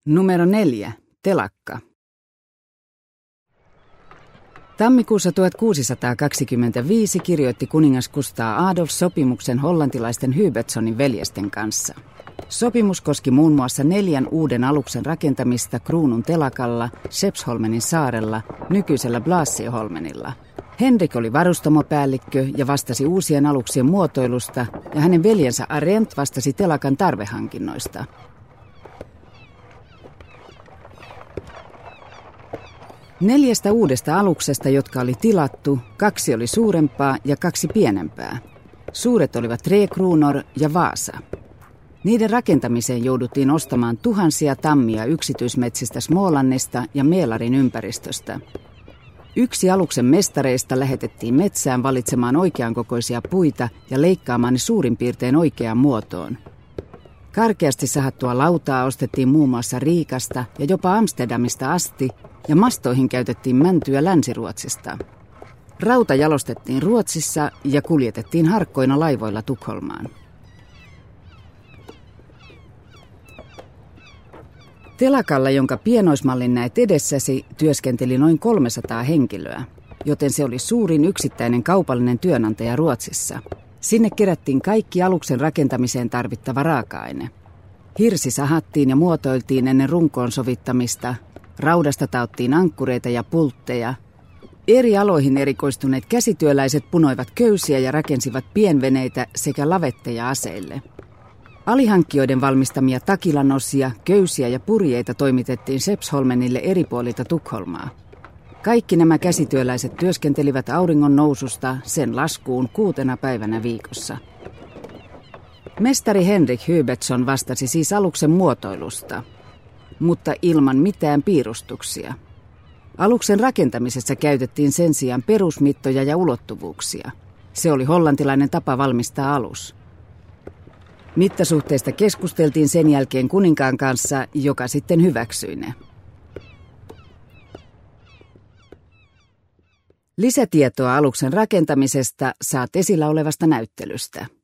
Numero 4. Telakka. Tammikuussa 1625 kirjoitti kuningas Kustaa Adolf sopimuksen hollantilaisten Hubertsonin veljesten kanssa. Sopimus koski muun muassa 4 uuden aluksen rakentamista Kruunun telakalla, Skeppsholmenin saarella, nykyisellä Blasieholmenilla. Henrik oli varustamopäällikkö ja vastasi uusien aluksien muotoilusta, ja hänen veljensä Arendt vastasi telakan tarvehankinnoista. Neljästä uudesta aluksesta, jotka oli tilattu, 2 oli suurempaa ja 2 pienempää. Suuret olivat Tre Kronor ja Vaasa. Niiden rakentamiseen jouduttiin ostamaan tuhansia tammia yksityismetsistä Smålandista ja Mälarin ympäristöstä. Yksi aluksen mestareista lähetettiin metsään valitsemaan oikeankokoisia puita ja leikkaamaan ne suurin piirtein oikeaan muotoon. Karkeasti sahattua lautaa ostettiin muun muassa Riikasta ja jopa Amsterdamista asti, ja mastoihin käytettiin mäntyä Länsi-Ruotsista. Rauta jalostettiin Ruotsissa ja kuljetettiin harkkoina laivoilla Tukholmaan. Telakalla, jonka pienoismallin näet edessäsi, työskenteli noin 300 henkilöä, joten se oli suurin yksittäinen kaupallinen työnantaja Ruotsissa. Sinne kerättiin kaikki aluksen rakentamiseen tarvittava raaka-aine. Hirsi sahattiin ja muotoiltiin ennen runkoon sovittamista, raudasta taottiin ankkureita ja pultteja. Eri aloihin erikoistuneet käsityöläiset punoivat köysiä ja rakensivat pienveneitä sekä lavetteja aseille. Alihankkijoiden valmistamia takilanosia, köysiä ja purjeita toimitettiin Skeppsholmenille eri puolilta Tukholmaa. Kaikki nämä käsityöläiset työskentelivät auringon noususta sen laskuun 6 päivänä viikossa. Mestari Henrik Hubertsson vastasi siis aluksen muotoilusta, mutta ilman mitään piirustuksia. Aluksen rakentamisessa käytettiin sen sijaan perusmittoja ja ulottuvuuksia. Se oli hollantilainen tapa valmistaa alus. Mittasuhteista keskusteltiin sen jälkeen kuninkaan kanssa, joka sitten hyväksyi ne. Lisätietoa aluksen rakentamisesta saat esillä olevasta näyttelystä.